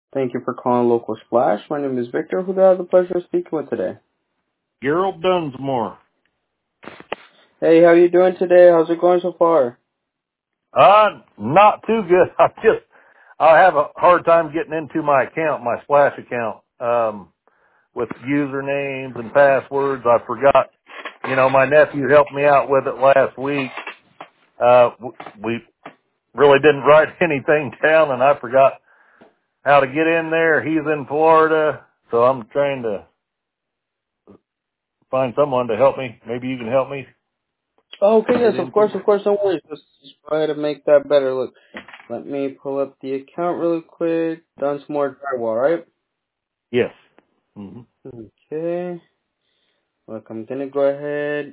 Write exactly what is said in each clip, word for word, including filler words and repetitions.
Thank you for calling Local Splash. My name is Victor. Who do I have the pleasure of speaking with today? Gerald Dunsmore. Hey, how you doing today? How's it going so far? Uh, not too good. I just, I have a hard time getting into my account, my Splash account, um, with usernames and passwords. I forgot, you know, my nephew helped me out with it last week. Uh, w- we really didn't write anything down and I forgot how to get in there. He's in Florida, so I'm trying to find someone to help me. Maybe you can help me Oh, okay, yes, get of into course, it. of course, don't worry. Just, just go ahead and make that better. Look, let me pull up the account really quick. Done some more drywall, right? Yes. hmm Okay. Look, I'm gonna go ahead.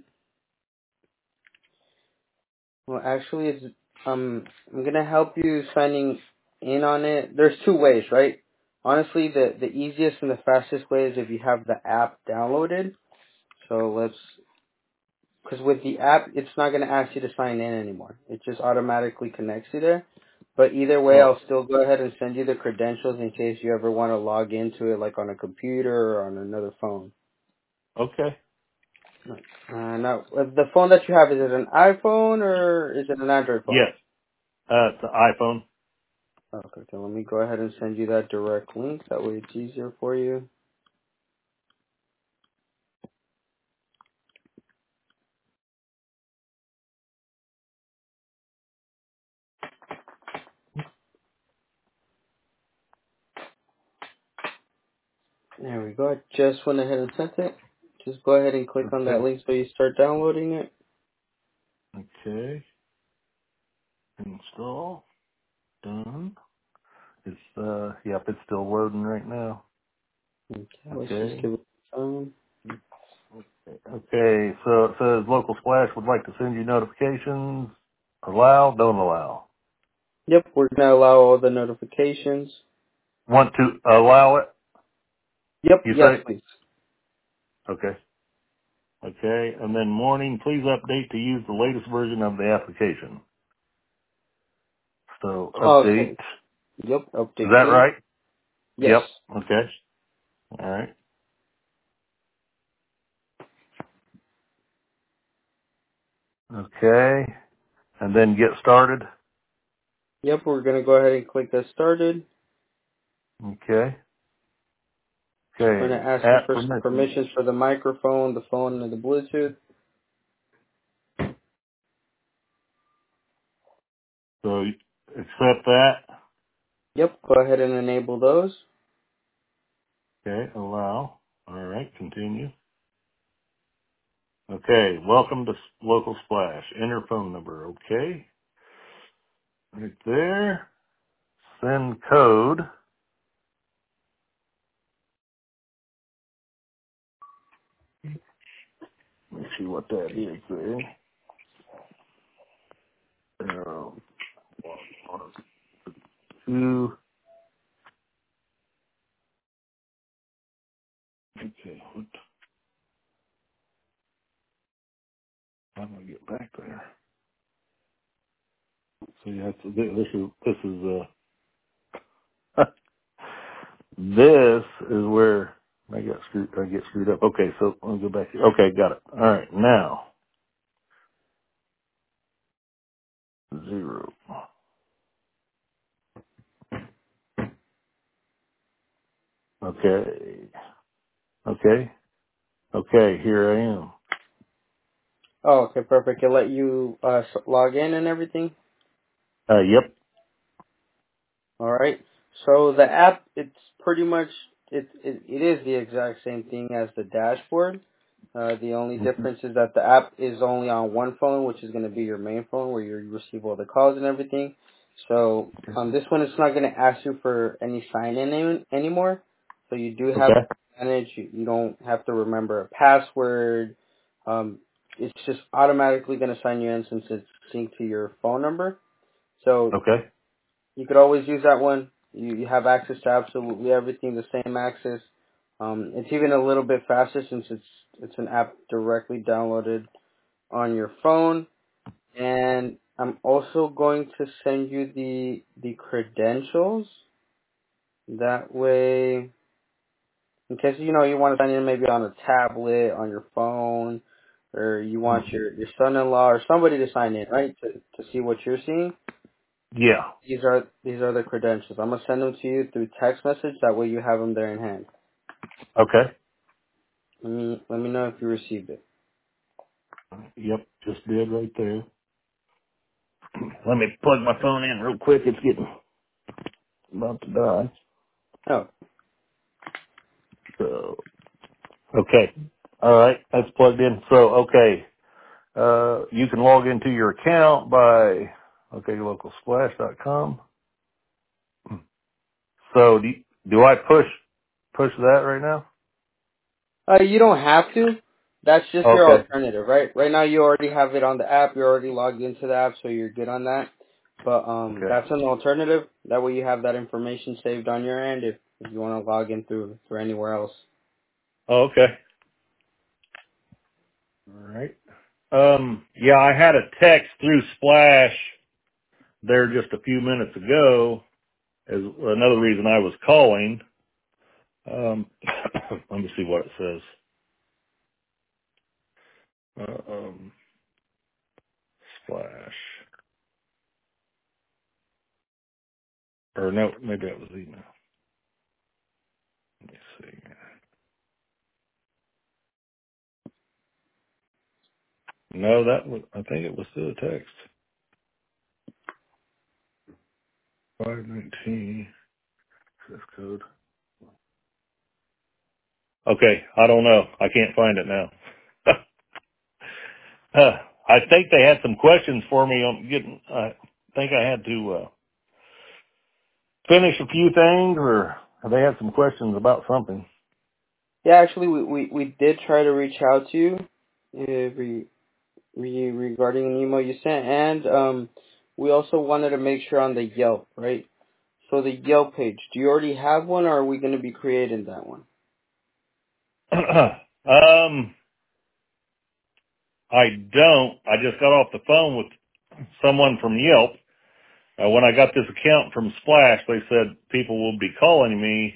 Well, actually, it's um, I'm gonna help you signing in on it. There's two ways, right? Honestly, the the easiest and the fastest way is if you have the app downloaded. So let's Because with the app, it's not going to ask you to sign in anymore. It just automatically connects you there. But either way, Oh, I'll still go ahead and send you the credentials in case you ever want to log into it, like on a computer or on another phone. okay. Uh, now, uh, the phone that you have, is it an iPhone or is it an Android phone? Yes. Uh, it's an iPhone. Okay, okay, let me go ahead and send you that direct link. That way it's easier for you. There we go. I just went ahead and sent it. Just go ahead and click on that Okay. link so you start downloading it. Okay. Install. Done. It's, uh, yep, it's still loading right now. Okay, let's just Okay. give it some. Okay, so it says Local Splash would like to send you notifications. Allow, don't allow. Yep, we're going to allow all the notifications. Want to allow it, Yep, you yes, say? please. Okay. Okay, and then morning, please update to use the latest version of the application. So, update. Okay. Yep, Is update that please. right? Yes. Yep. Okay. Alright. Okay. And then get started. Yep, we're going to go ahead and click get started. Okay. It's going to Okay. ask you App for some permission. permissions for the microphone, the phone, and the Bluetooth. So accept that. Yep, go ahead and enable those. Okay. Allow. All right. Continue. Okay. Welcome to Local Splash. Enter phone number. Okay. Right there. Send code. Let me see what that is there. Um, one, one, two. Okay. What? How do I get back there? So you have to. This is this is uh. This is where I got screwed. I get screwed up. Okay, so let me go back here. Okay, got it. All right, now zero. Okay, okay, okay. Here I am. Oh, okay, perfect. It'll let you uh, s- log in and everything. Uh, yep. All right. So the app, it's pretty much it, it it is the exact same thing as the dashboard. Uh, the only hmm difference is that the app is only on one phone, which is going to be your main phone, where you receive all the calls and everything. So on this one, it's not going to ask you for any sign-in any, anymore. So you do have Okay. advantage. You, you don't have to remember a password. Um, it's just automatically going to sign you in since it's synced to your phone number. So Okay. you could always use that one. You, you have access to absolutely everything, the same access. Um, it's even a little bit faster since it's it's an app directly downloaded on your phone. And I'm also going to send you the the credentials. That way, in case you know you want to sign in maybe on a tablet, on your phone, or you want your, your son-in-law or somebody to sign in, right, to to see what you're seeing. Yeah. These are these are the credentials. I'm gonna send them to you through text message. That way you have them there in hand. Okay. Let me let me know if you received it. Yep. Just did right there. Let me plug my phone in real quick. It's getting about to die. Oh, So, okay. All right. That's plugged in. So, okay. Uh, you can log into your account by, okay, local splash dot com. So do, you, do I push, push that right now? uh, you don't have to. That's just your Okay. alternative, right? Right now you already have it on the app. You're already logged into the app, so you're good on that. But um, Okay. that's an alternative. That way you have that information saved on your end if, if you want to log in through through anywhere else. Oh, okay. All right. Um, yeah, I had a text through Splash there just a few minutes ago as another reason I was calling. Um, let me see what it says. Uh, um, Splash. Or no, maybe that was email. Let me see. No, that was, I think it was through a text. five nineteen, zip code. Okay, I don't know. I can't find it now. uh, I think they had some questions for me on getting, I think I had to, uh, finish a few things, or they had some questions about something. Yeah, actually, we we, we did try to reach out to you uh, re, re, regarding an email you sent, and um, we also wanted to make sure on the Yelp, right? So the Yelp page, do you already have one, or are we going to be creating that one? um, I don't. I just got off the phone with someone from Yelp. Uh, when I got this account from Splash, they said people will be calling me,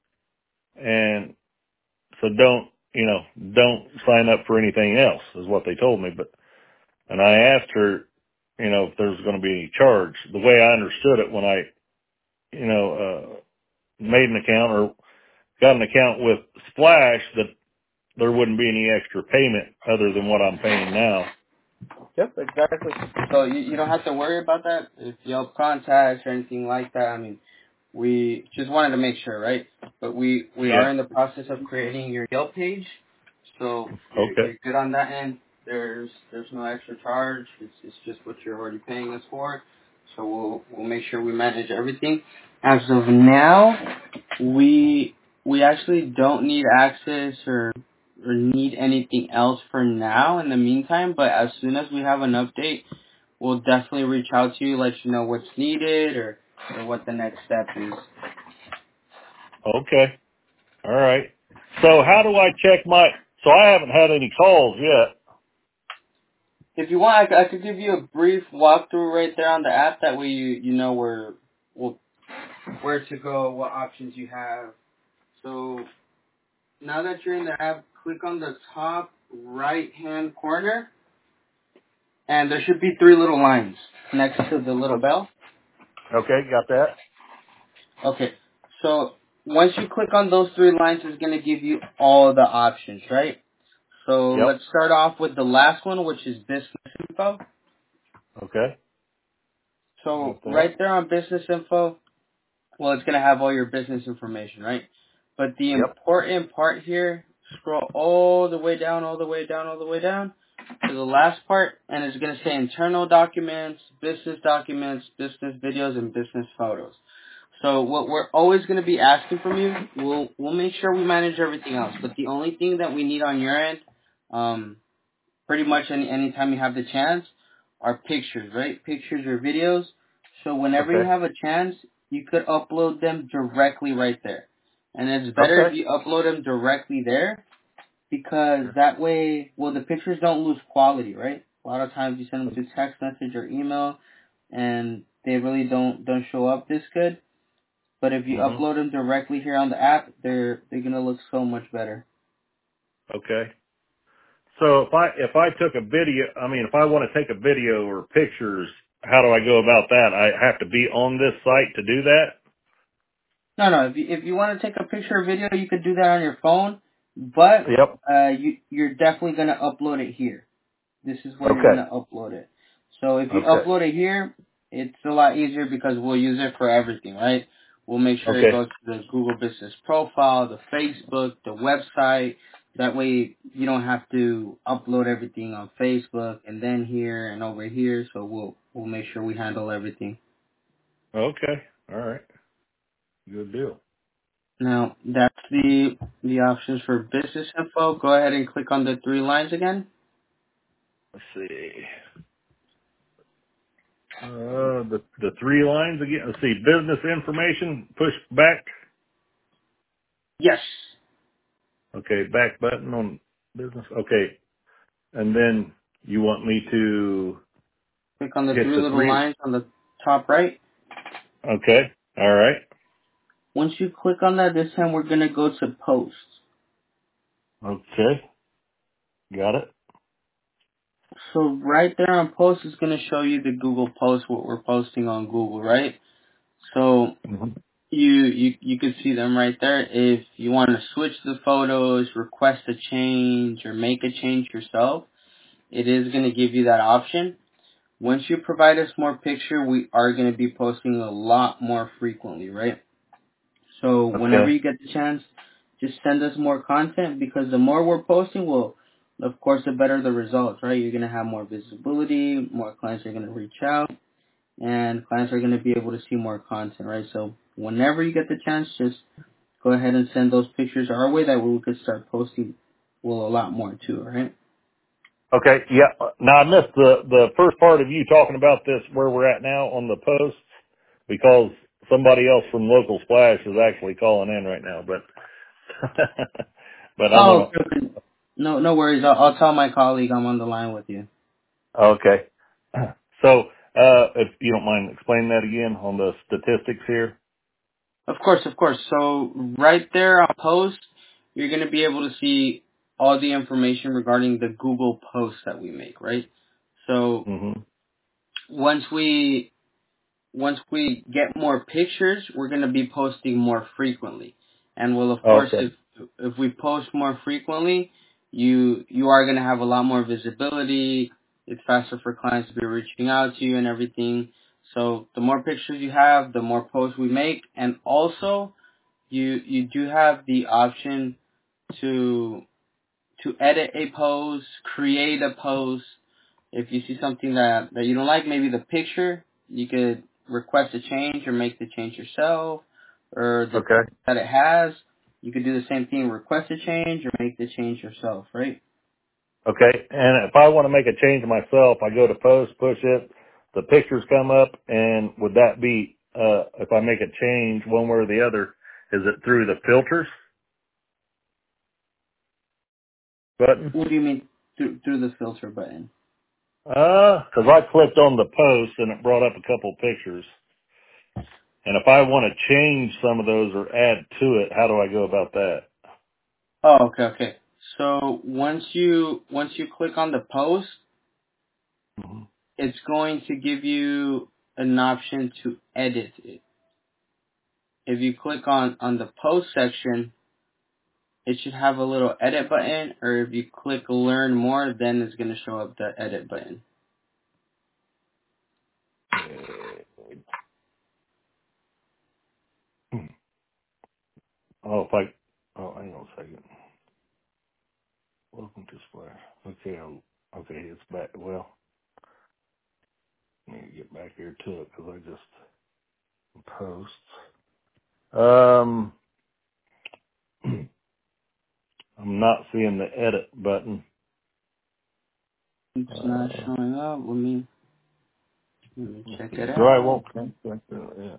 and so don't, you know, don't sign up for anything else, is what they told me. But and I asked her, you know, if there's going to be any charge. The way I understood it when I, you know, uh, made an account or got an account with Splash, that there wouldn't be any extra payment other than what I'm paying now. Yep, exactly. So you, you don't have to worry about that if Yelp contacts or anything like that. I mean, we just wanted to make sure, right? But we we are Yeah. in the process of creating your Yelp page, so you're Okay. you're good on that end. There's there's no extra charge. It's it's just what you're already paying us for. So we'll we'll make sure we manage everything. As of now, we we actually don't need access or or need anything else for now in the meantime. But as soon as we have an update, we'll definitely reach out to you, let you know what's needed or or what the next step is. Okay. All right. So how do I check my, so I haven't had any calls yet. If you want, I, could- I could give you a brief walkthrough right there on the app. That way you you know where well, where to go, what options you have. So now that you're in the app, click on the top right hand corner, and there should be three little lines next to the little bell. Okay. Got that. Okay. So once you click on those three lines, it's going to give you all the options, right? So Yep. let's start off with the last one, which is business info. Okay. So Got that. right there on business info, well, it's going to have all your business information, right? But the Yep. important part here, scroll all the way down, all the way down, all the way down to the last part, and it's going to say internal documents, business documents, business videos, and business photos. So what we're always going to be asking from you, we'll we'll make sure we manage everything else. But the only thing that we need on your end, um, pretty much any anytime you have the chance, are pictures, right? Pictures or videos. So whenever you Okay. have a chance, you could upload them directly right there. And it's better if Okay. you upload them directly there because that way, well, the pictures don't lose quality, right? A lot of times you send them through text message or email, and they really don't don't show up this good. But if you Mhm. upload them directly here on the app, they're they're gonna look so much better. Okay. So if I if I took a video, I mean, if I want to take a video or pictures, how do I go about that? I have to be on this site to do that. No, no. If you if you want to take a picture or video, you could do that on your phone, but Yep. uh, you you're definitely gonna upload it here. This is where you're Okay. gonna upload it. So if you Okay. upload it here, it's a lot easier because we'll use it for everything, right? We'll make sure it Okay. goes to the Google Business Profile, the Facebook, the website. That way you don't have to upload everything on Facebook and then here and over here. So we'll we'll make sure we handle everything. Okay. All right. Good deal. Now that's the the options for business info. Go ahead and click on the three lines again. Let's see. Uh, the the three lines again. Let's see. Business information. Push back. Yes. Okay. Back button on business. Okay. And then you want me to Click on the hit three the little three. lines on the top right. Okay. All right. Once you click on that, this time we're going to go to posts. Okay. Got it. So right there on posts is going to show you the Google post, what we're posting on Google, right? So hmm you, you, you can see them right there. If you want to switch the photos, request a change, or make a change yourself, it is going to give you that option. Once you provide us more picture, we are going to be posting a lot more frequently, right? So whenever Okay. you get the chance, just send us more content because the more we're posting, well, of course, the better the results, right? You're going to have more visibility, more clients are going to reach out, and clients are going to be able to see more content, right? So whenever you get the chance, just go ahead and send those pictures our way. That way we could start posting, well, a lot more too, right? Okay. Yeah. Now I missed the the first part of you talking about this where we're at now on the posts because somebody else from local splash is actually calling in right now. But but I'm Oh, gonna. okay. Okay. No, no worries. I'll, I'll tell my colleague I'm on the line with you. Okay. So uh, if you don't mind explaining that again on the statistics here. Of course, of course. So right there on post, you're going to be able to see all the information regarding the Google posts that we make, right? So hmm once we once we get more pictures, we're going to be posting more frequently. And well, of course, Okay. if if we post more frequently, you you are going to have a lot more visibility. It's faster for clients to be reaching out to you and everything. So the more pictures you have, the more posts we make, and also you you do have the option to to edit a post, create a post. If you see something that, that you don't like, maybe the picture, you could request a change or make the change yourself, or the Okay. text that it has, you could do the same thing, request a change or make the change yourself, right? Okay. And if I want to make a change myself, I go to post, push it, the pictures come up, and would that be, uh, if I make a change one way or the other, is it through the filters button? What do you mean through, through the filter button? Uh, cause I clicked on the post and it brought up a couple pictures. And if I want to change some of those or add to it, how do I go about that? Oh, okay, okay. So once you once you click on the post, hmm it's going to give you an option to edit it. If you click on, on the post section, it should have a little edit button, or if you click learn more, then it's going to show up the edit button. Oh, if I, oh, hang on a second. Welcome to Splash. Okay, I'm, okay, it's back. Well, let me get back here to it because I just posts. Um, I'm not seeing the edit button. It's not Uh, showing up. Let me, let me let's check see. it Dry out. won't connect. Yeah.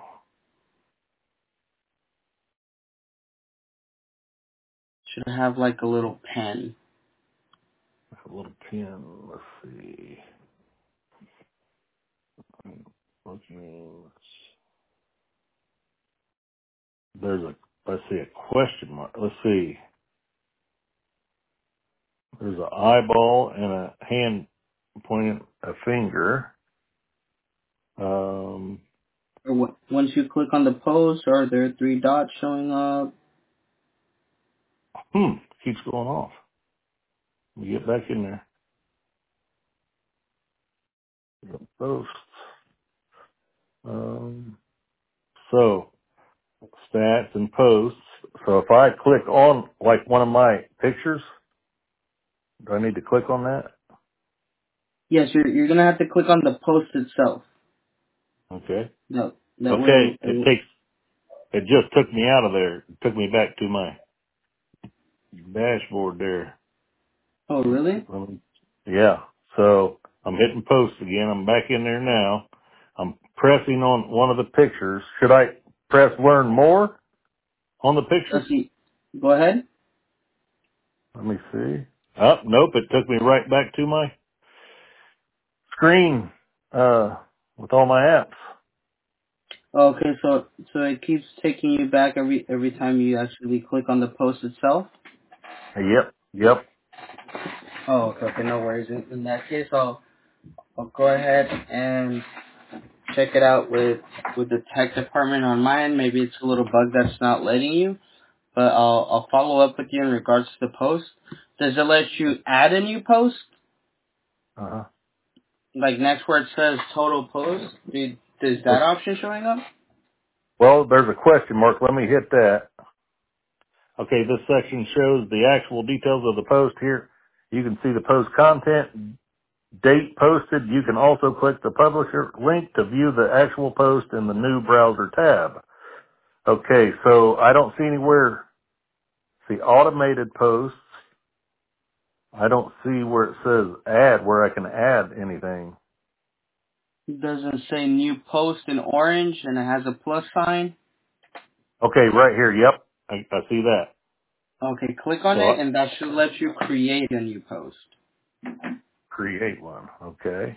Should have like a little pen. A little pin. Let's see. I'm looking. there's a, let's see, a question mark. Let's see. There's an eyeball and a hand pointing a finger. Um, Or w- once you click on the post, are there three dots showing up? hmm, keeps going off. Let me get back in there. Posts. Um, so, stats and posts. So if I click on like one of my pictures, do I need to click on that? Yes, you're you're gonna have to click on the post itself. Okay. No, that way. Okay. It takes, it just took me out of there. It took me back to my dashboard there. Oh, really? Let me- Yeah. So I'm hitting post again. I'm back in there now. I'm pressing on one of the pictures. Should I press learn more on the picture? Let's see. Go ahead. Let me see. Oh, nope. It took me right back to my screen, uh, with all my apps. Okay, so so it keeps taking you back every every time you actually click on the post itself. Yep. Yep. Oh, okay, okay, no worries. In, in that case, I'll I'll go ahead and check it out with with the tech department on my end. Maybe it's a little bug that's not letting you, but I'll I'll follow up with you in regards to the post. Does it let you add a new post? Uh huh. Like next where it says total post, do- is that option showing up? Well, there's a question mark. Let me hit that. Okay, this section shows the actual details of the post here. You can see the post content, date posted. You can also click the publisher link to view the actual post in the new browser tab. Okay, so I don't see anywhere, see automated posts. I don't see where it says add, where I can add anything. It doesn't say new post in orange and it has a plus sign. Okay, right here. Yep, I, I see that. Okay, click on So it I and that should let you create a new post. create one. Okay,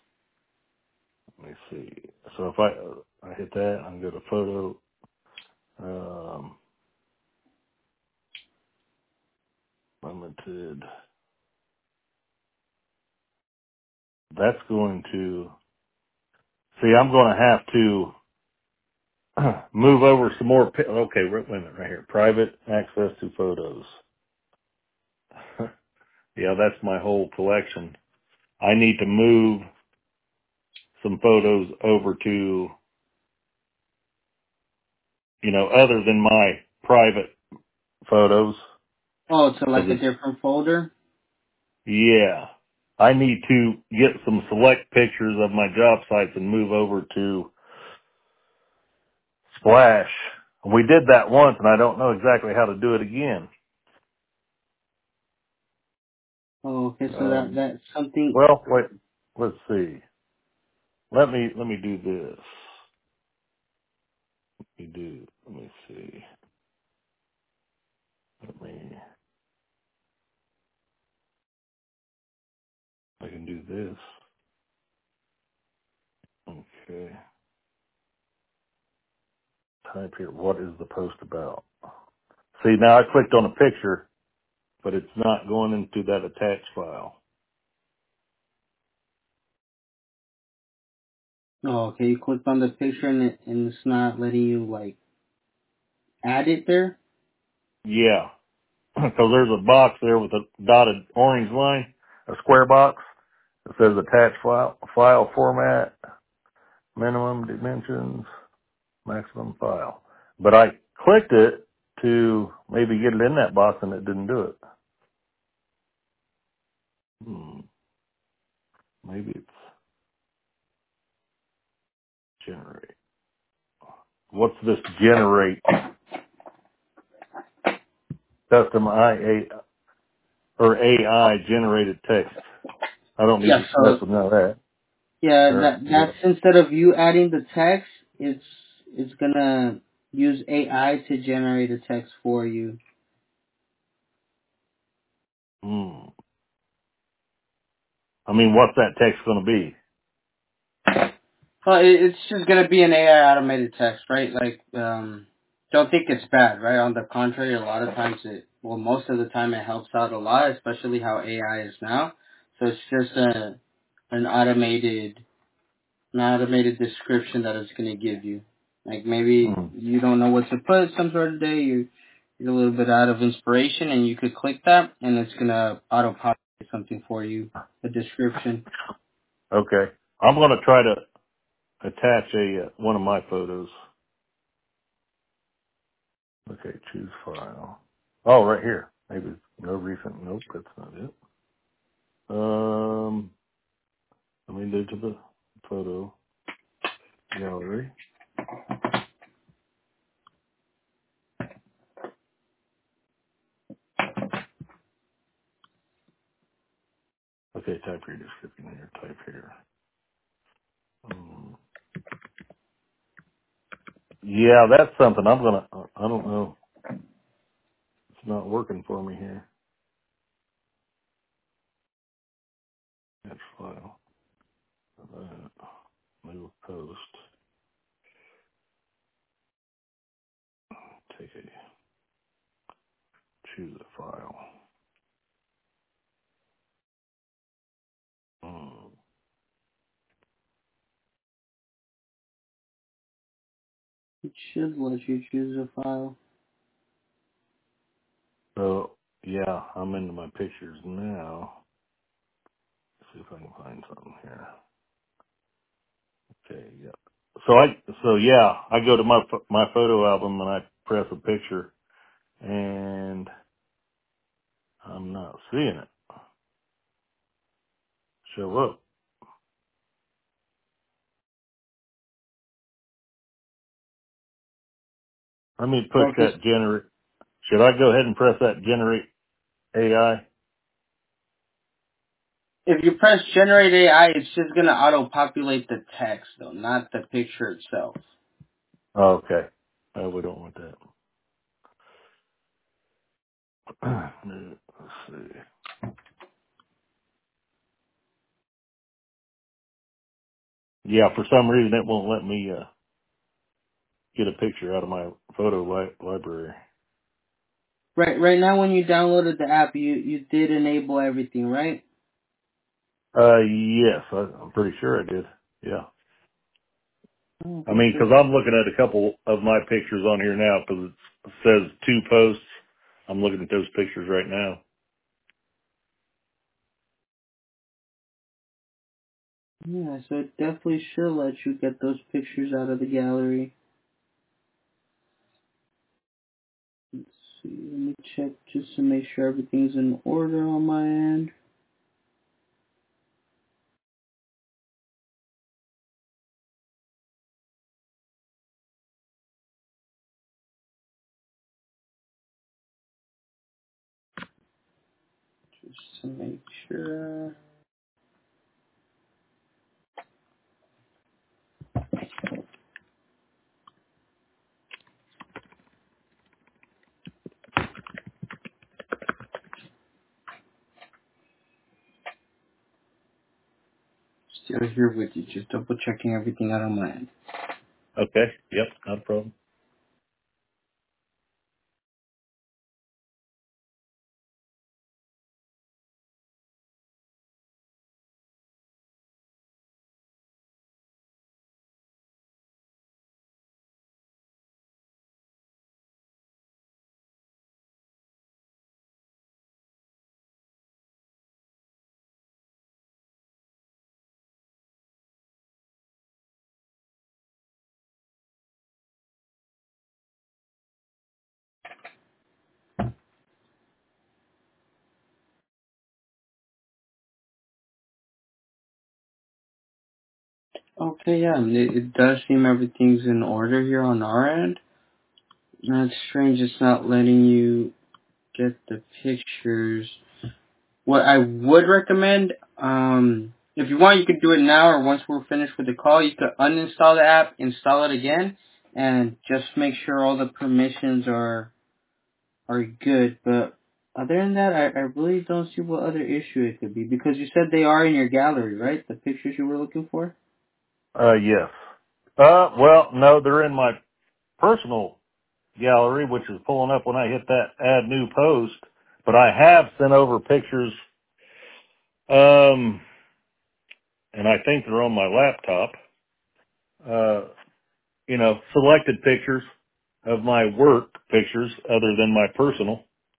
let me see. So if I, I hit that, I can go to photo, um, limited. That's going to, see, I'm going to have to move over some more. pi- Okay, wait, wait a minute, right here. Private access to photos. Yeah, that's my whole collection. I need to move some photos over to, you know, other than my private photos. Oh, to Cause like a it's, different folder? yeah, I need to get some select pictures of my job sites and move over to Splash. We did that once and I don't know exactly how to do it again. Oh, okay, so that Um, that's something. well, wait, let's see. Let me, let me do this. Let me do, let me see. Let me, I can do this. Okay. Type here, what is the post about? See, now I clicked on a picture, but it's not going into that attached file. Oh, okay, you clicked on the picture and it, and it's not letting you like add it there. Yeah, because there's a box there with a dotted orange line, a square box. It says attached file, file format, minimum dimensions, maximum file. But I clicked it to maybe get it in that box and it didn't do it. Hmm. Maybe it's generate. What's this generate? Custom I A or A I generated text. I don't need Yeah, to mess so with none of that. yeah, Or that yeah. that's instead of you adding the text, it's it's gonna use A I to generate a text for you. Hmm. I mean, what's that text going to be? Well, it, it's just gonna be an A I automated text, right? Like um, don't think it's bad, right? On the contrary, a lot of times it, well, most of the time it helps out a lot, especially how A I is now. So it's just a an automated, an automated description that it's going to give you. Like maybe Mm. you don't know what to put some sort of day, you're, you're a little bit out of inspiration, and you could click that, and it's going to auto-populate something for you, a description. Okay. I'm going to try to attach a uh, one of my photos. Okay, choose file. Oh, right here. Maybe no recent. Nope, that's not it. Um, let me go to the photo gallery. Okay, type your description here. Type here. Um, yeah, that's something I'm gonna. I don't know. It's not working for me here. That's file. Uh, new post. Take a choose a file. Um, It should let you choose a file. so yeah, I'm into my pictures now. Let's see if I can find something here. Okay, yeah. So I so yeah, I go to my pho- my photo album and I press a picture and I'm not seeing it show up. Let me push Okay, that generate. Should I go ahead and press that generate A I? if you press generate A I, it's just going to auto-populate the text, though, not the picture itself. Oh, okay. Oh, we don't want that. Let's see. Yeah, for some reason it won't let me uh, get a picture out of my photo li- library. Right, right now when you downloaded the app, you, you did enable everything, right? Uh, yes, I, I'm pretty sure I did. Yeah. Oh, I okay, mean, so, because I'm looking at a couple of my pictures on here now because it says two posts. I'm looking at those pictures right now. yeah, so it definitely should let you get those pictures out of the gallery. Let's see, let me check just to make sure everything's in order on my end. Just to make sure. Still here with you, just double checking everything out on my end. Okay. Yep. Not a problem. Okay, yeah, it, it does seem everything's in order here on our end. That's strange, it's not letting you get the pictures. What I would recommend, um, if you want, you could do it now, or once we're finished with the call, you could uninstall the app, install it again, and just make sure all the permissions are are good. But other than that, I, I really don't see what other issue it could be, because you said they are in your gallery, right? The pictures you were looking for. Uh, yes. Uh, well, no, they're in my personal. gallery, which is pulling up when I hit that add new post. But I have sent over pictures, um, and I think they're on my laptop. Uh, you know, selected pictures of my work pictures other than my personal.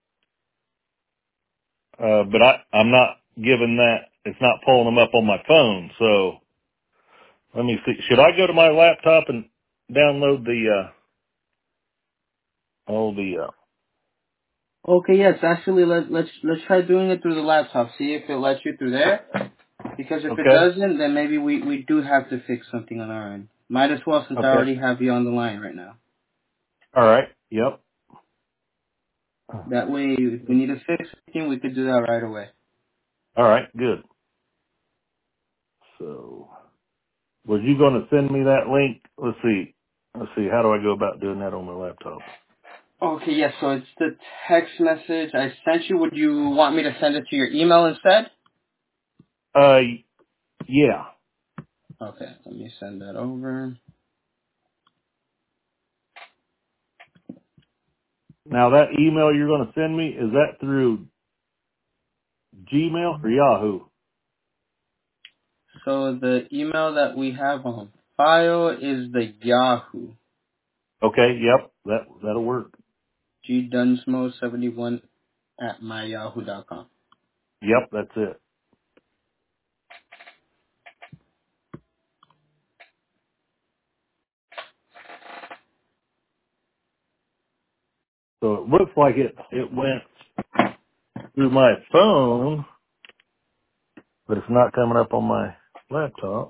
Uh, but I, I'm not giving that, it's not pulling them up on my phone. So let me see. Should I go to my laptop and download the, uh, all the, uh, Okay, yes, actually, let, let's let's try doing it through the laptop. See if it lets you through there. Because if it okay. doesn't, then maybe we, we do have to fix something on our end. Might as well, since I Okay. already have you on the line right now. All right. Yep. That way, if we need to fix something, we could do that right away. All right. Good. So was you going to send me that link? Let's see. Let's see. How do I go about doing that on my laptop? Okay, yes, so it's the text message I sent you. Would you want me to send it to your email instead? Uh, yeah. Okay, let me send that over. Now that email you're going to send me, is that through Gmail or Yahoo? So the email that we have on file is the Yahoo. Okay. Yep. That, that'll work. G Dunsmo seventy-one at my yahoo dot com. Yep. That's it. So it looks like it, it went through my phone, but it's not coming up on my laptop.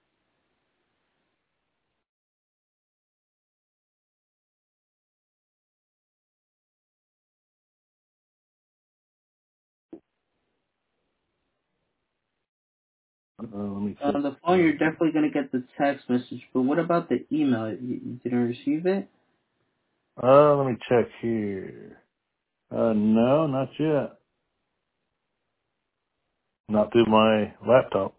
Uh, let me check. On the phone, you're definitely going to get the text message, but what about the email? You, you didn't receive it? Uh, let me check here. Uh, no, not yet. Not through my laptop.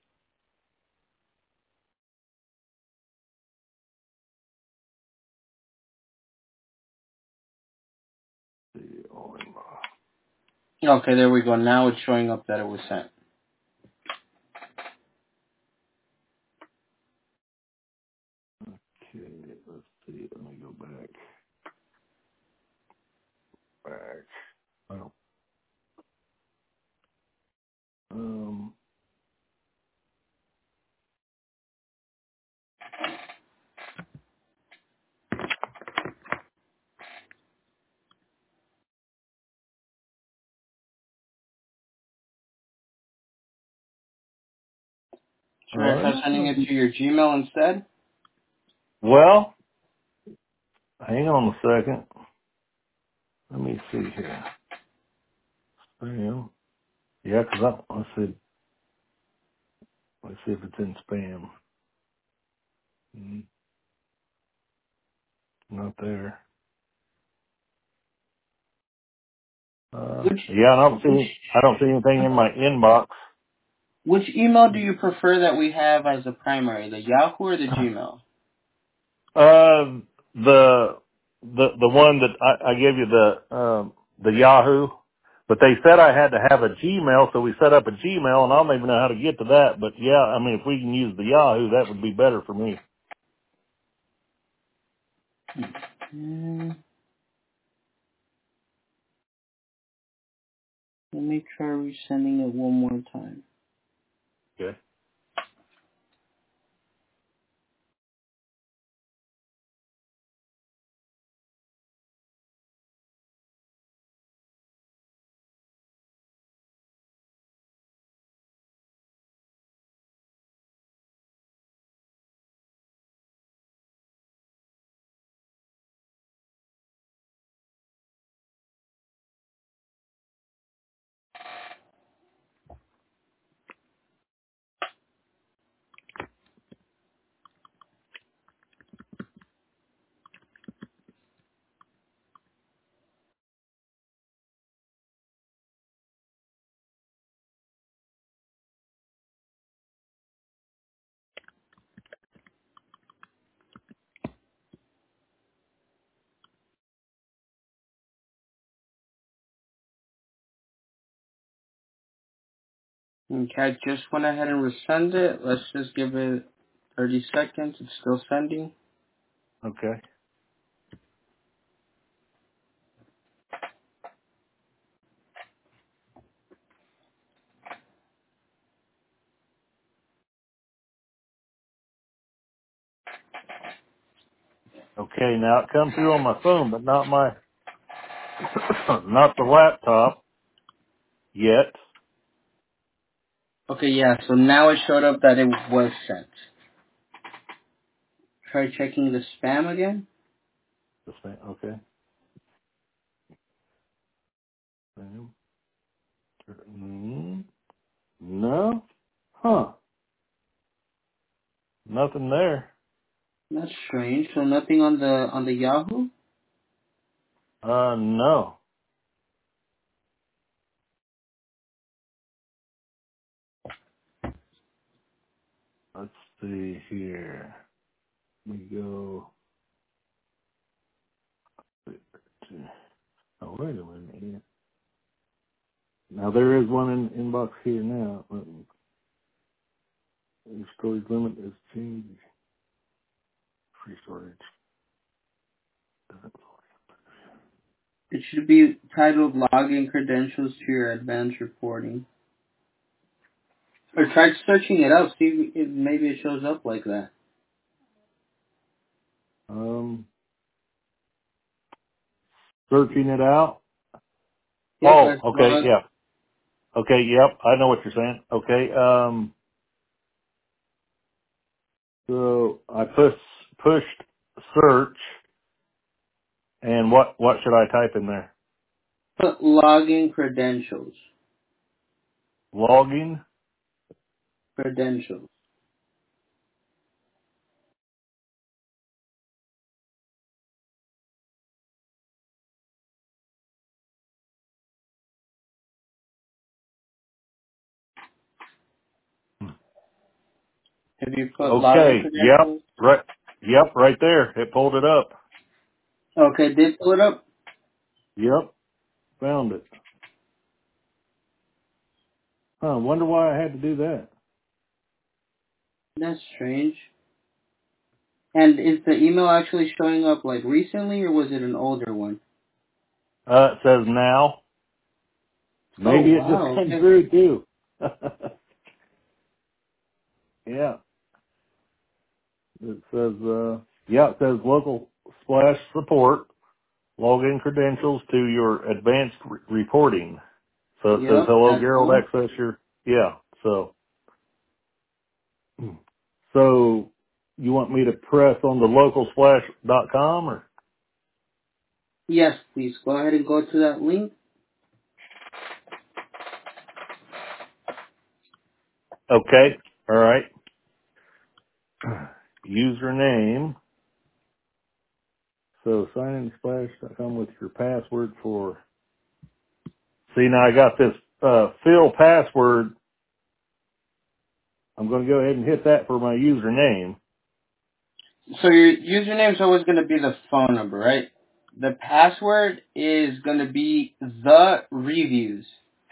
Okay, there we go. Now it's showing up that it was sent. Okay, let's see. Let me go back. Back. Oh, um, Should I try sending uh, it to your Gmail instead? well, hang on a second. Let me see here. Spam. Yeah, 'cause I, let's see. Let's see if it's in spam. Mm, not there. Uh, Which yeah, I don't which see, I don't see anything in my inbox. which email do you prefer that we have as a primary, the Yahoo or the Gmail? Uh, the, the, the one that I, I gave you the, um, the Yahoo, but they said I had to have a Gmail, so we set up a Gmail, and I don't even know how to get to that, but yeah, I mean, if we can use the Yahoo, that would be better for me. Hmm, let me try resending it one more time. Okay. Okay, I just went ahead and resend it. Let's just give it thirty seconds. It's still sending. Okay. Okay, now it comes through on my phone, but not my, not the laptop yet. Okay, yeah, so now it showed up that it was sent. Try checking the spam again. The same- Okay. Same. Mm, no. Huh. Nothing there. That's strange. So nothing on the on the Yahoo? Uh, no. Let's see here. Let me go. to- Oh, wait a minute here. Now there is one in inbox here now. Let me- The storage limit is changed. Free storage. It should be titled Login Credentials to Your Advanced Reporting. Or try searching it up. See if maybe it shows up like that. Um, searching it out. Yep, Oh, let's okay, log. yeah. Okay, yep, I know what you're saying. Okay, um, so I push, pushed search, and what, what should I type in there? Put Login Credentials. Logging? Credentials. Have you put Login Okay, yep, Credentials? right, yep, right there. It pulled it up. Okay, did pull it up? Yep, found it. Huh, wonder why I had to do that. That's strange. And is the email actually showing up like recently or was it an older one? Uh, it says now. Oh Maybe it just wow, came okay. through too. Yeah. It says, uh, yeah, it says local splash support, login credentials to your advanced re- reporting. So it says, Yep, hello, that's Gerald, one. access your, yeah, so, so you want me to press on the local splash dot com or? Yes, please go ahead and go to that link. Okay, all right. Username. So sign in splash dot com with your password for, see now I got this, uh, fill password. I'm going to go ahead and hit that for my username. So your username is always going to be the phone number, right? The password is going to be the reviews.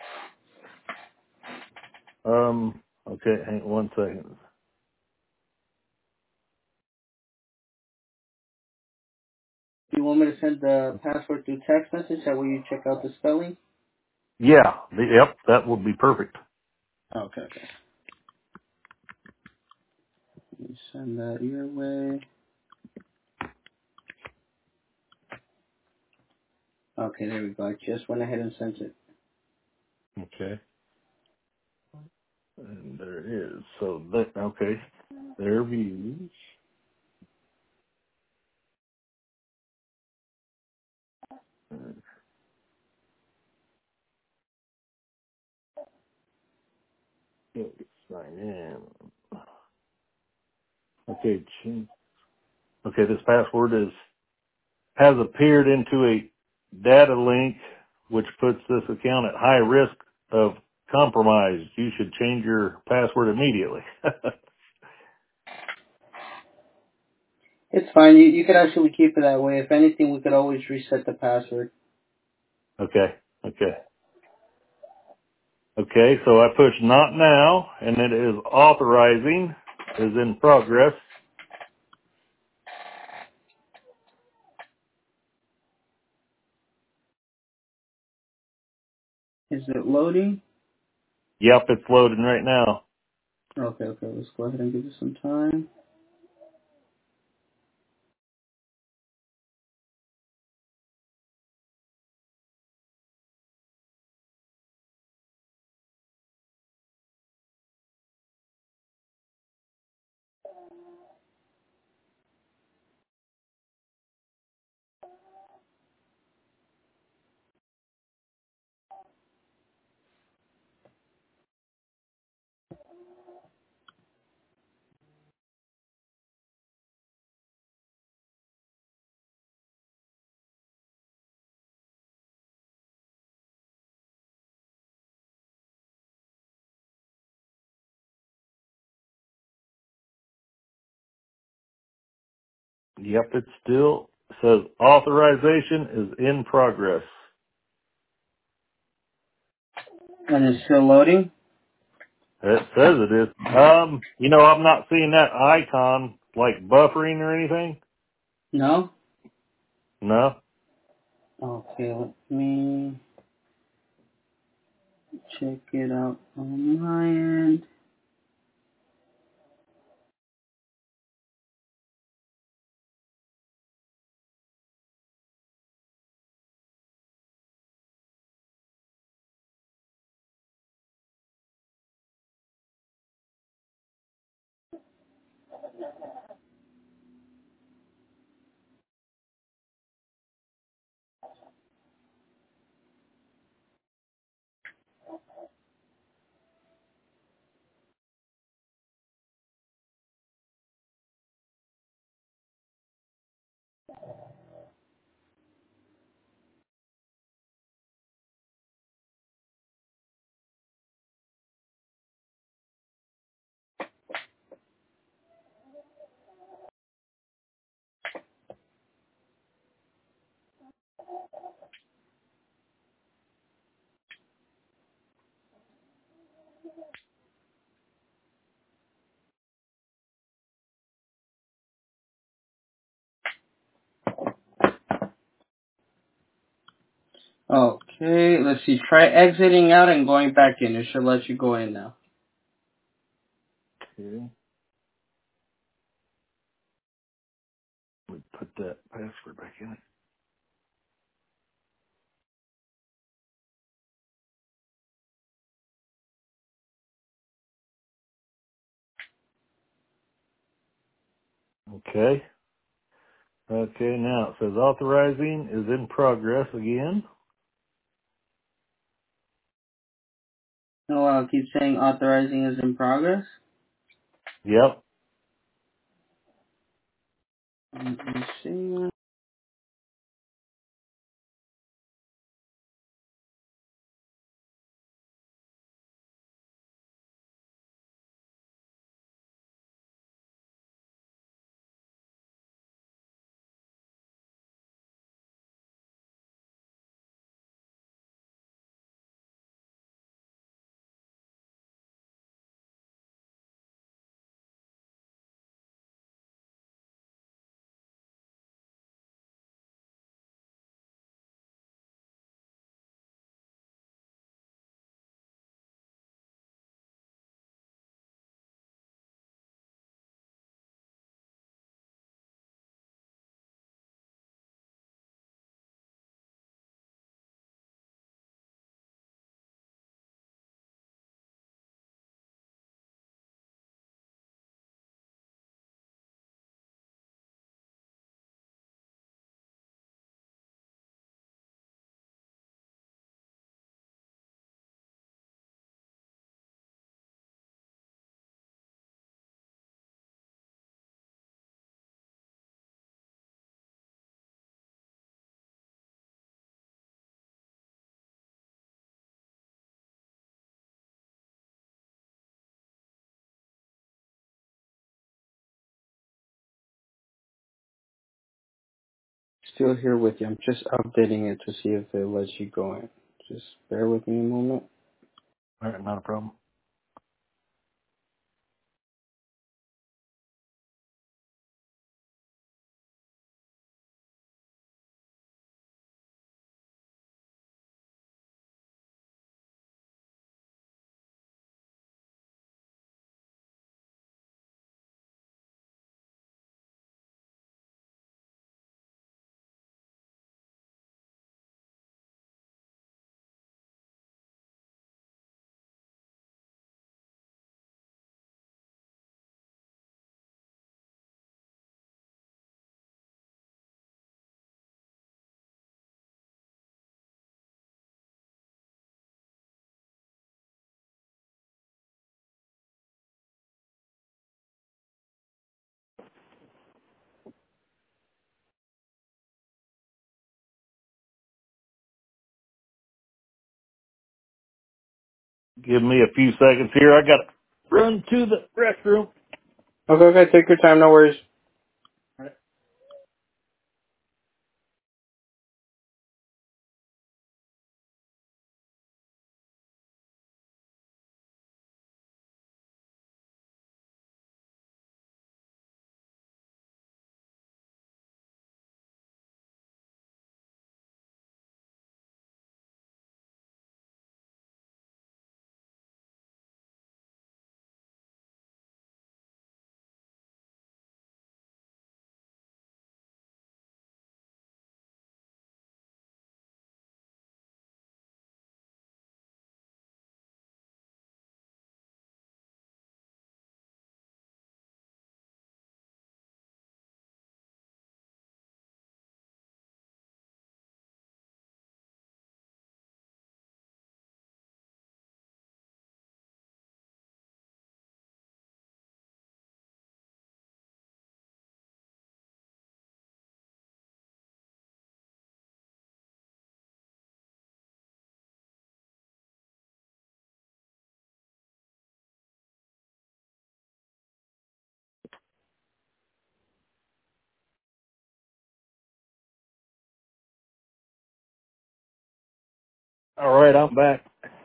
Um, okay, hang on one second. Do you want me to send the password through text message? That way you check out the spelling? Yeah, the, yep, that would be perfect. Okay, okay. Let me send that your way. Okay, there we go. I just went ahead and sent it. Okay. And there it is. So that, okay. Their views. Uh, sign in. Okay, change. Okay, this password is, has appeared into a data link which puts this account at high risk of compromise. You should change your password immediately. It's fine. You, you could actually keep it that way. If anything, we could always reset the password. Okay, okay. Okay. Okay, so I push not now, and it is authorizing, is in progress. Is it loading? Yep, it's loading right now. Okay, okay, let's go ahead and give it some time. Yep, it still says authorization is in progress. And it's still loading? It says it is. Um, you know, I'm not seeing that icon like buffering or anything. No? No. Okay, let me check it out on my end. Okay, let's see. Try exiting out and going back in. It should let you go in now. Okay. We put that password back in. Okay. Okay, now it says authorizing is in progress again. No, I'll keep saying authorizing is in progress. Yep. Let me see. Still here with you. I'm just updating it to see if it lets you go in. Just bear with me a moment. All right, not a problem. Give me a few seconds here. I got to run to the restroom. Okay, okay, take your time, no worries. All right, I'm back.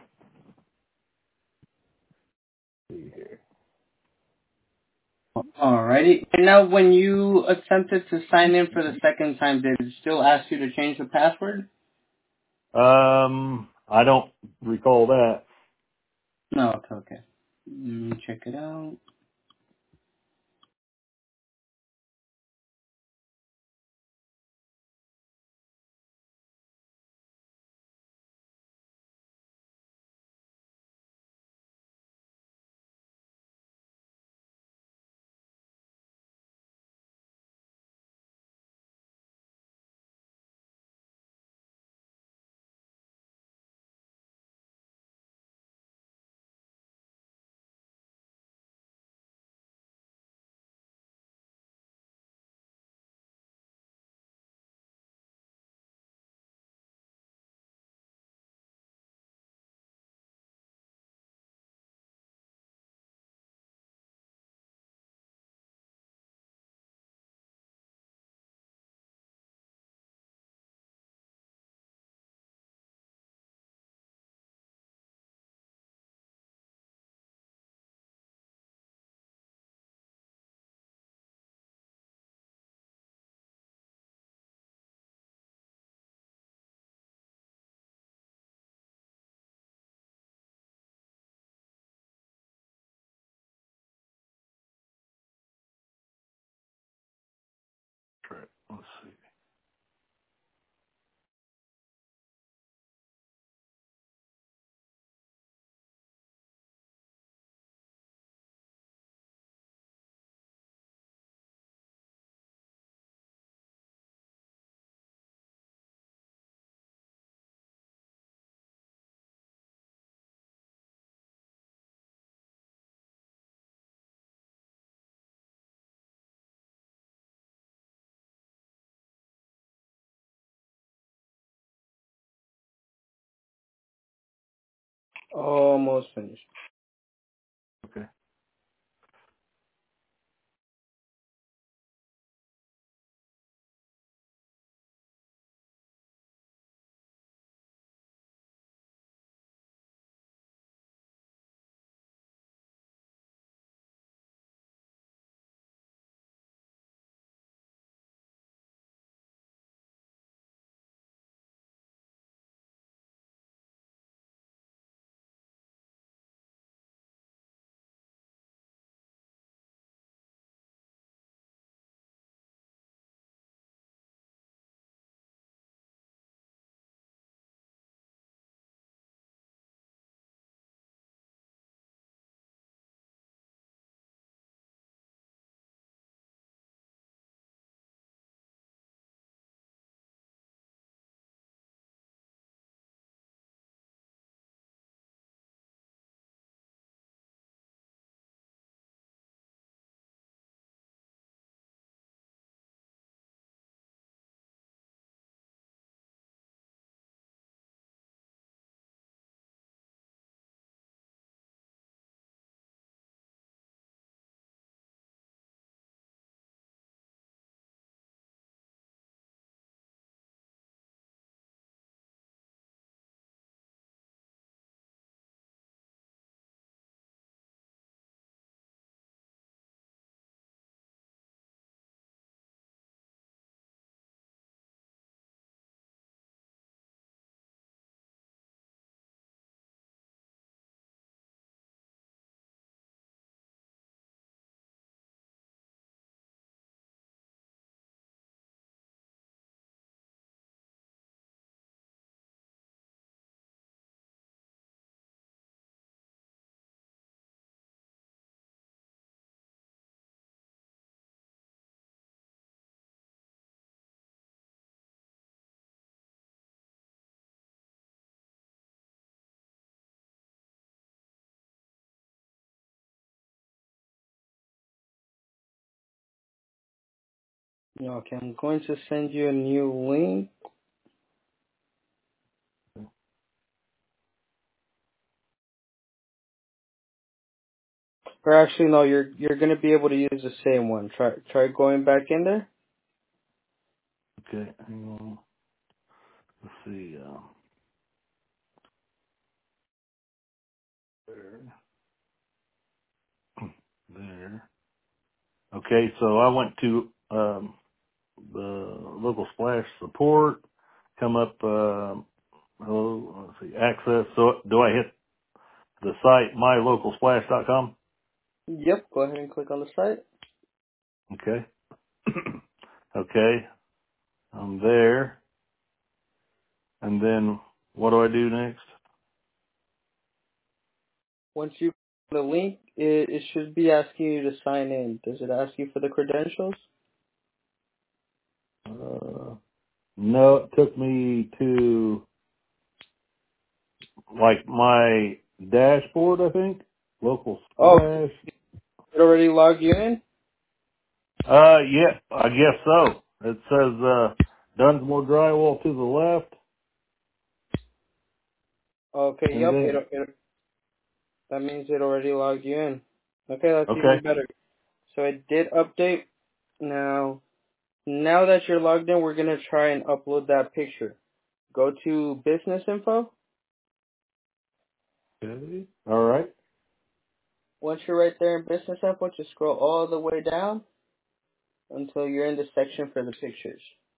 Alrighty. And now when you attempted to sign in for the second time, did it still ask you to change the password? Um, I don't recall that. No, okay, okay. Let me check it out. Let's see. Almost finished. Okay. Okay, I'm going to send you a new link. Or actually, no, you're you're gonna be able to use the same one. Try try going back in there. Okay, hang on. Let's see. Uh, there, there. Okay, so I went to um, the local splash support. Come up. Uh, oh, let's see. Access. So do I hit the site my local splash dot com? Yep. Go ahead and click on the site. Okay. Okay. I'm there. And then what do I do next? Once you the link, it, it should be asking you to sign in. Does it ask you for the credentials? Uh, no, it took me to like my dashboard, I think. Local Oh, splash. it already logged you in. Uh, yeah, I guess so. It says, uh, Dunsmore drywall to the left. Okay. And Yep. then, It, it that means it already logged you in. Okay, that's even okay. better. So it did update. Now, now that you're logged in, we're gonna try and upload that picture. Go to business info. Okay. All right. Once you're right there in business info, just scroll all the way down until you're in the section for the pictures.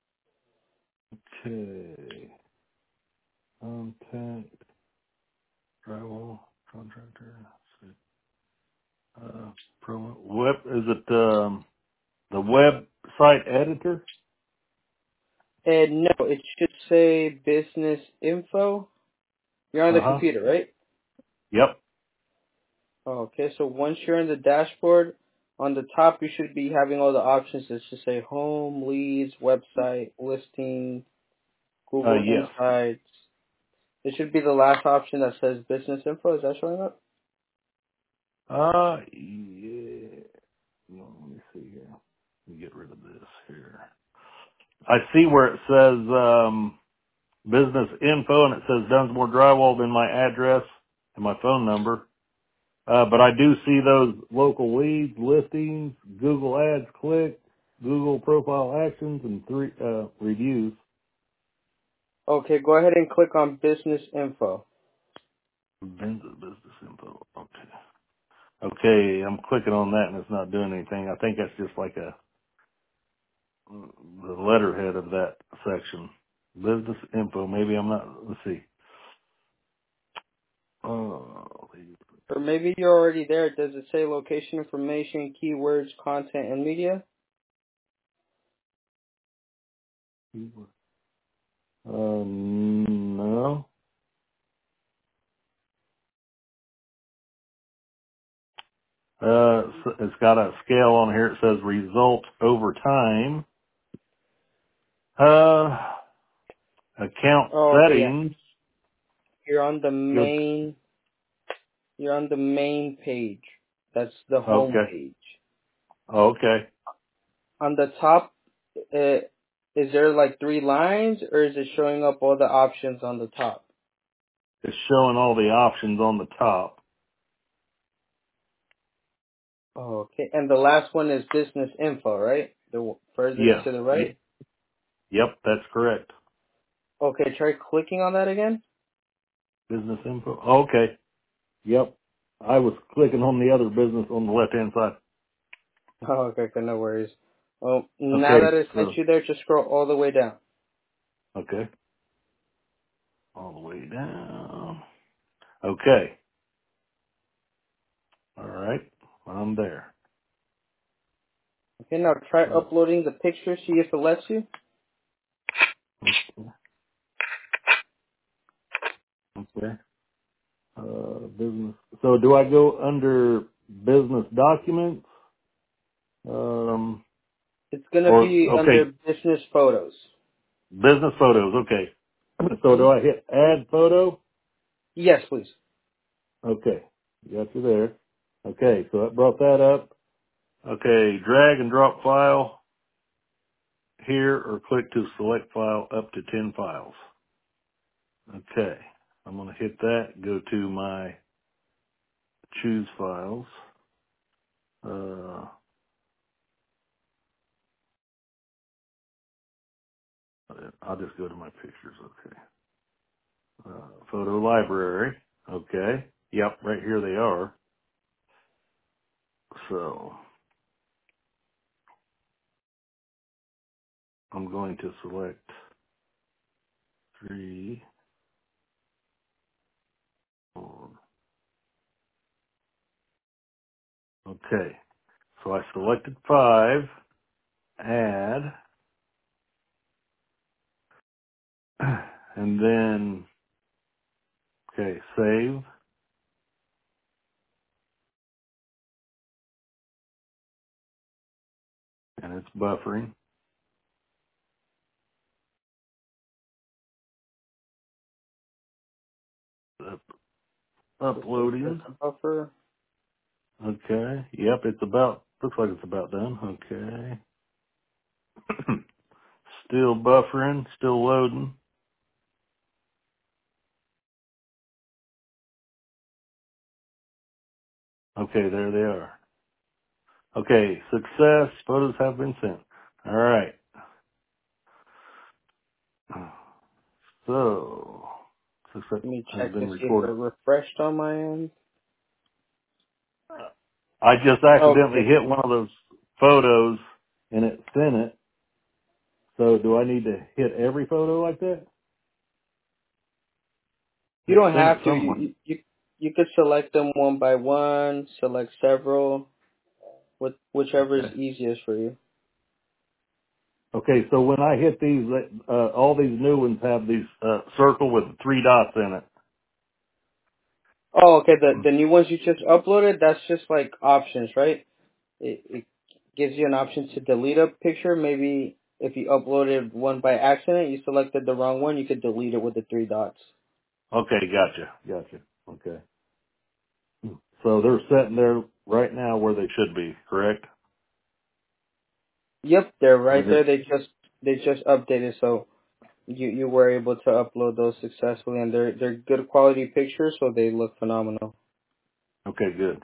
Okay. Contact drywall contractor. Uh, pro web, is it, um, the website editor? And no, it should say business info. You're on the Uh huh. computer, right? Yep. Okay, so once you're in the dashboard, on the top you should be having all the options that should say home, leads, website, listing, Uh, Google yes. Insights. It should be the last option that says business info. Is that showing up? Uh, yeah. No, let me see here. Let me get rid of this here. I see where it says, um, business info and it says Dunsmore Drywall, then my address and my phone number. Uh, but I do see those local leads, listings, Google ads, click, Google profile actions, and three, uh, reviews. Okay, go ahead and click on business info. Business business info. Okay. Okay, I'm clicking on that and it's not doing anything. I think that's just like a, the letterhead of that section. Business info. Maybe I'm not, let's see. Oh, Or maybe you're already there. Does it say location information, keywords, content, and media? uh, no. Uh, it's it's got a scale on here. It says results over time. Uh, account Oh, okay, yeah. settings. You're on the Good. main. You're on the main page. That's the home Okay. page. Okay. On the top, uh, is there like three lines, or is it showing up all the options on the top? It's showing all the options on the top. Oh, okay. And the last one is business info, right? The w- furthest Yes. to the Y- right. Yep, that's correct. Okay, try clicking on that again. Business info. Okay. Yep. I was clicking on the other business on the left hand side. Oh, okay, okay, no worries. Well, now that Okay. it sent So, you there, just scroll all the way down. okay. All the way down. Okay. All right. I'm there. Okay, now try Uh, uploading the picture, see if it lets you. okay. Okay. Uh, business. So do I go under business documents? Um, It's gonna or, be under okay, business photos. business photos. Okay. So Hmm. do I hit add photo? Yes, please. Okay. Got you there. Okay. So that brought that up. Okay. Drag and drop file. here or click to select file up to ten files. Okay. I'm going to hit that, go to my choose files. Uh, I'll just go to my pictures. Okay. Uh, photo library. Okay. Yep, right here they are. So I'm going to select three, four. Okay. So I selected five, add, and then, okay, save, and it's buffering. Up, Just wait for it uploading. to buffer. Okay. Yep, it's about, looks like it's about done. Okay. Still buffering, still loading. Okay, there they are. Okay, success. Photos have been sent. All right. So, success Let me has check to been see if it recorded. refreshed on my end. I just accidentally Okay. hit one of those photos and it sent it. So do I need to hit every photo like that? You It don't sent it have to. You somewhere. you you, you could select them one by one, select several, with whichever is Okay. easiest for you. Okay, so when I hit these, uh, all these new ones have these, uh, circle with three dots in it. Oh, okay. The the new ones you just uploaded, that's just like options, right? It it gives you an option to delete a picture. Maybe if you uploaded one by accident, you selected the wrong one, you could delete it with the three dots. Okay, gotcha, gotcha. Okay. So they're sitting there right now where they should be, correct? Yep, they're Or right they, there. They just they just updated, so you you were able to upload those successfully, and they're they're good quality pictures, so they look phenomenal. okay, good.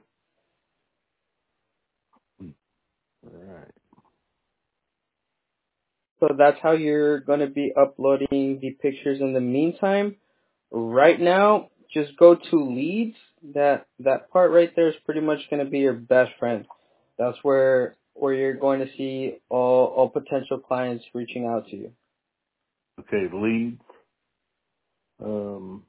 All right. So that's how you're going to be uploading the pictures in the meantime. Right now, just go to leads. That that part right there is pretty much going to be your best friend. That's where where you're going to see all all potential clients reaching out to you. Okay, leads. Um,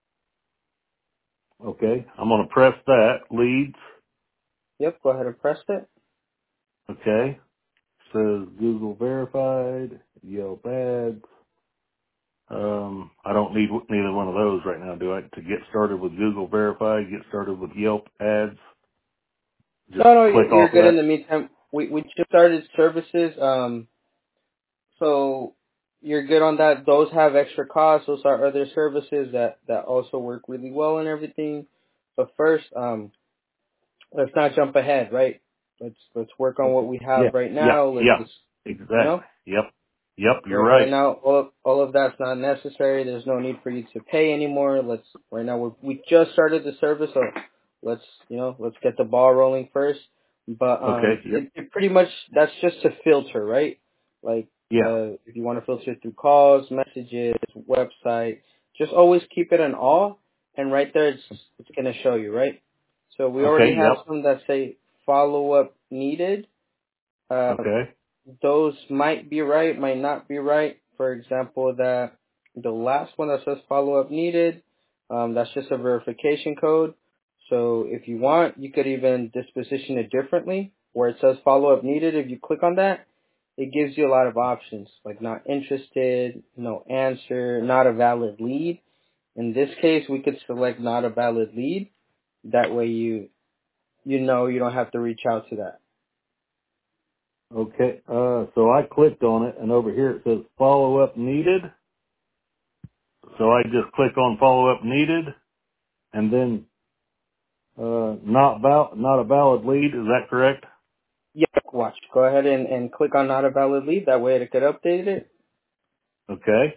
okay, I'm going to press that. Leads. Yep, go ahead and press it. Okay. Says Google verified, Yelp ads. Um, I don't need neither one of those right now, do I? To get started with Google verified, get started with Yelp ads. Just No, no, you're, click you're off good. In that. the meantime, we we just started services. Um, so you're good on that. Those have extra costs. Those are other services that that also work really well and everything. But first, um, let's not jump ahead, right? Let's let's work on what we Yeah, have right yeah, now. Let's yeah. just, you know. Exactly. Yep. Yep, you're Right, right right. now, all of, all of that's not necessary. There's no need for you to pay anymore. Let's right now we we just started the service, so let's you know let's get the ball rolling first. But Okay, um, yep. it, it pretty much that's just to filter, right? Like Yeah. uh, if you want to filter through calls, messages, website, just always keep it in all, and right there it's it's gonna show you, right? So we Okay, already have yep. some that say follow up needed. Uh, Okay. those might be right, might not be right. For example, that the last one that says follow up needed, um, that's just a verification code. So if you want, you could even disposition it differently, where it says follow up needed. If you click on that, it gives you a lot of options, like not interested, no answer, not a valid lead. In this case, we could select not a valid lead. That way you you know you don't have to reach out to that. Okay. Uh, so I clicked on it and over here it says follow up needed. So I just click on follow up needed and then, uh, not val- not a valid lead. Is that correct? Yeah, watch. Go ahead and, and click on not a valid lead. That way it could update it. Okay.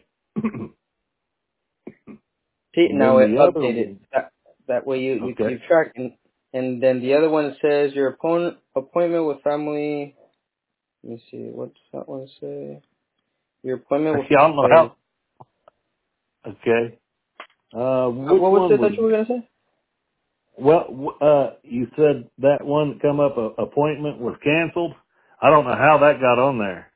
See, And now then it the other updated. one. That, that way you, you Okay. keep track. And, and then the other one says your opponent, appointment with family. Let me see. What's that one say? Your appointment with Yeah, I don't know wait. how. Okay. Uh, Uh, which What was one it was? that you were gonna say? Well, w- uh, you said that one that come up, a appointment was canceled. I don't know how that got on there.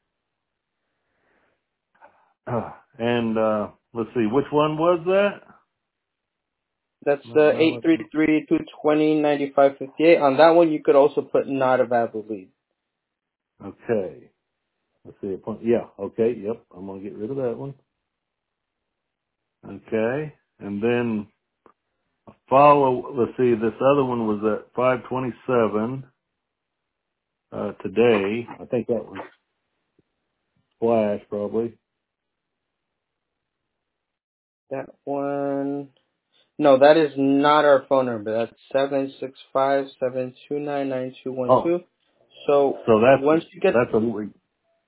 Uh, and uh, let's see, which one was that? That's Not the eight valid. three three two twenty ninety five fifty eight. On that one, you could also put not a valid lead. Okay. Let's see. Appoint- yeah. Okay. Yep. I'm gonna get rid of that one. Okay. And then follow. Let's see. This other one was at five twenty-seven uh, today. I think that was Flash probably. That one. No, that is not our phone number. That's seven six five seven two nine nine two one Oh, two. So so that's once you get, that's a. Go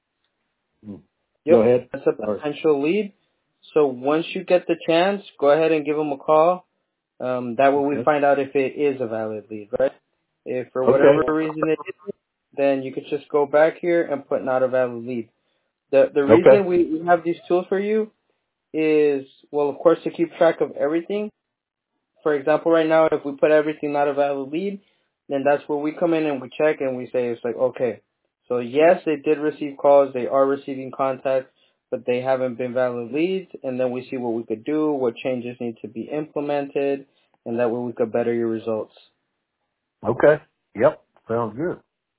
yep, ahead. that's a Sorry. potential lead. So once you get the chance, go ahead and give them a call. Um, that way we Okay. find out if it is a valid lead, right? If for Okay. whatever reason it isn't, then you could just go back here and put not a valid lead. The the Okay. reason we, we have these tools for you is, well, of course, to keep track of everything. For example, right now, if we put everything not a valid lead, then that's where we come in and we check and we say, it's like, okay, so yes, they did receive calls, they are receiving contacts, but they haven't been valid leads, and then we see what we could do, what changes need to be implemented, and that way we could better your results. Okay. Yep. Sounds good.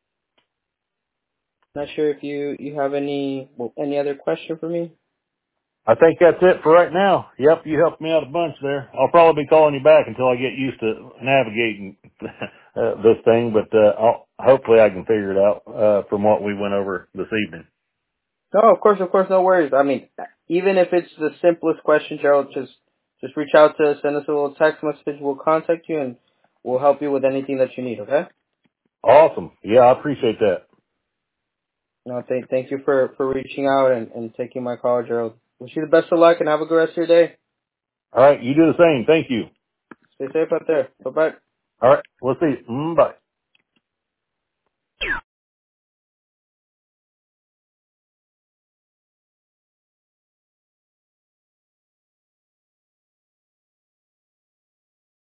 Not sure if you, you have any, well, any other question for me? I think that's it for right now. Yep, you helped me out a bunch there. I'll probably be calling you back until I get used to navigating uh, this thing, but uh, I'll, hopefully I can figure it out uh, from what we went over this evening. No, of course, of course, no worries. I mean, even if it's the simplest question, Gerald, just just reach out to us, send us a little text message. We'll contact you and we'll help you with anything that you need. Okay? Awesome. Yeah, I appreciate that. No, thank thank you for for reaching out and and taking my call, Gerald. Wish you the best of luck and have a good rest of your day. All right, you do the same. Thank you. Stay safe out there. Bye bye. All right, we'll see. Mm, bye.